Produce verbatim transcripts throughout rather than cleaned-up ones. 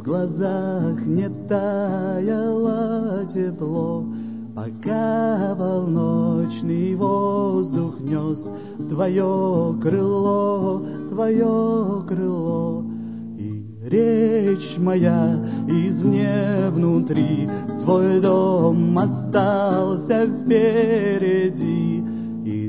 глазах не таяло тепло, пока полночный воздух нес твое крыло, твое крыло. И речь моя извне внутри, твой дом остался впереди, и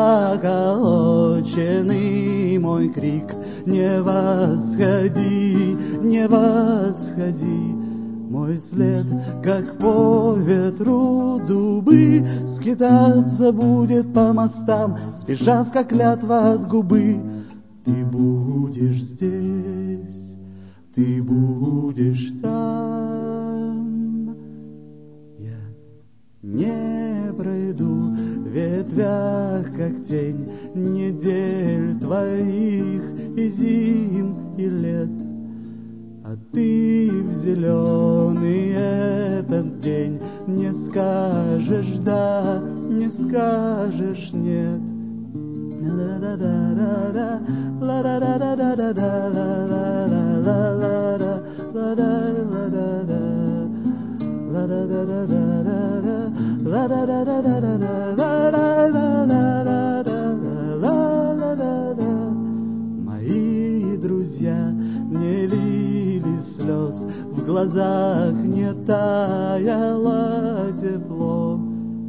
заколоченный мой крик: не восходи, не восходи. Мой след, как по ветру дубы, скитаться будет по мостам, сбежав, как клятва от губы. Ты будешь здесь, ты будешь там. Я не пройду в ветвях, как тень, недель твоих и зим, и лет. А ты в зеленый этот день не скажешь да, не скажешь нет. La-да-да-да-да, ла-да-да-да-да-да, ла-ла-ла-ла-ла-ла, ла-да-ла-да-да, ла-да-да-да-да-да, ла-да-да-да-да-да, мои друзья не лили слез, в глазах не таяло тепло,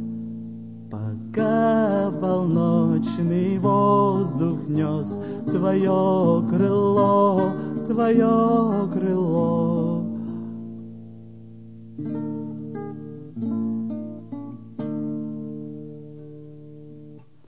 пока полночный воздух нес твое крыло, твое крыло.